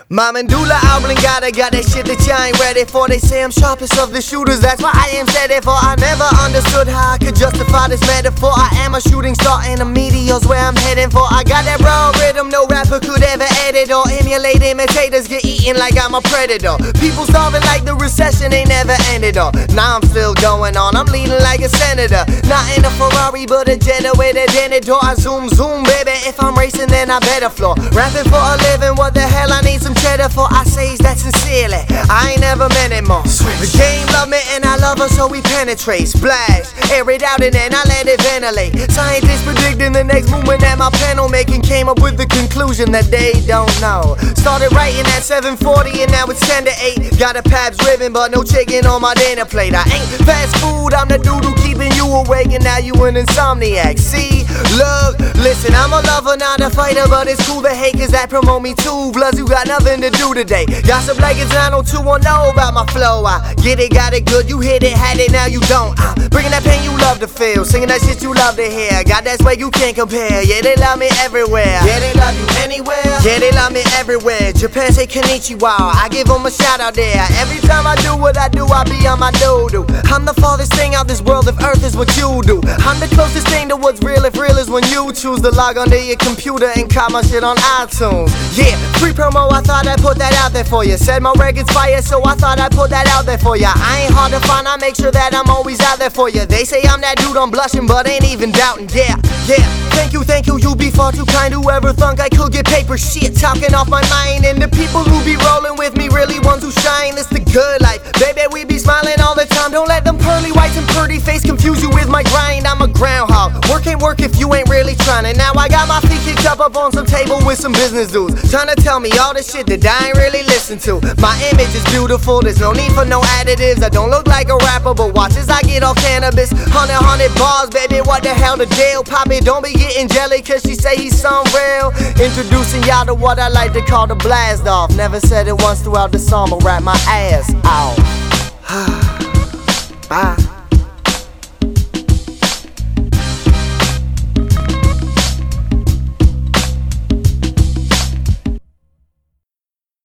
My medulla oblongata got that shit that y'all ain't ready for. They say I'm sharpest of the shooters, that's why I am steady for. I never understood how I could justify this metaphor. I am a shooting star and a meteor's where I'm heading for. I got that raw rhythm no rapper could ever edit or emulate. Imitators get eaten like I'm a predator. People starving like the recession ain't never ended up. Now I'm still going on, I'm leading like a senator. Not in a Ferrari but a Jetta with a dented door. I zoom baby, if I'm racing then I better floor. Rapping for a living, what the hell I need some cheddar for. I say that sincerely, I ain't never meant it more. The game love me and I love her, so we penetrate. Splash, air it out and then I let it ventilate. Scientists predicting the next movement that my pen will make, and came up with the conclusion that they don't know. Started writing at 7:40 and now it's 10 to 8. Got a Pabst ribbon but no chicken on my dinner plate. I ain't fast food, I'm the dude who keeping you awake, and now you an insomniac. See, look, listen, I'm a lover, not a fighter, but it's cool to hate cause that promote me too. Plus you got nothing to do today. Gossip like it's 90210 about my flow. I get it, got it good, you hit it, had it, now you don't. Bringing that pain you love to feel, singing that shit you love to hear. Got that swag you can't compare, yeah they love me everywhere. Yeah they love you anywhere, yeah they love me everywhere. Japan say konnichiwa, I give them a shout out there. Every time I do what I do, I be on my doo-doo. I'm the farthest thing out this world if earth is what you do. I'm the closest thing to what's real if real is when you choose to log onto your computer and cop my shit on iTunes. Yeah, free promo, I thought I'd put that out there for you. Said my record's fire, so I thought I'd put that out there for ya. I ain't hard to find, I make sure that I'm always out there for you. They say I'm that dude, I'm blushing, but ain't even doubting. Yeah, thank you, you be far too kind. Whoever thunk I could get paper shit talking off my mind. And the people who be rolling with me really ones who shine. It's the good life, baby, we be smiling all the time. Don't let them pearly whites and pretty face confuse you with my grind. I'm a groundhog, work ain't work if you ain't really trying. And now I got my feet kicked up on some table with some business dudes trying to tell me all the shit that I ain't really listen to. My image is beautiful, there's no need for no additives. I don't look like a rapper, but watch as I get off cannabis. 100 bars, baby, what the hell the deal? Poppy, don't be getting jelly cause she say he's some real. Introducing y'all to what I like to call the blast off. Never said it once throughout the song, but rap my ass off. Bye.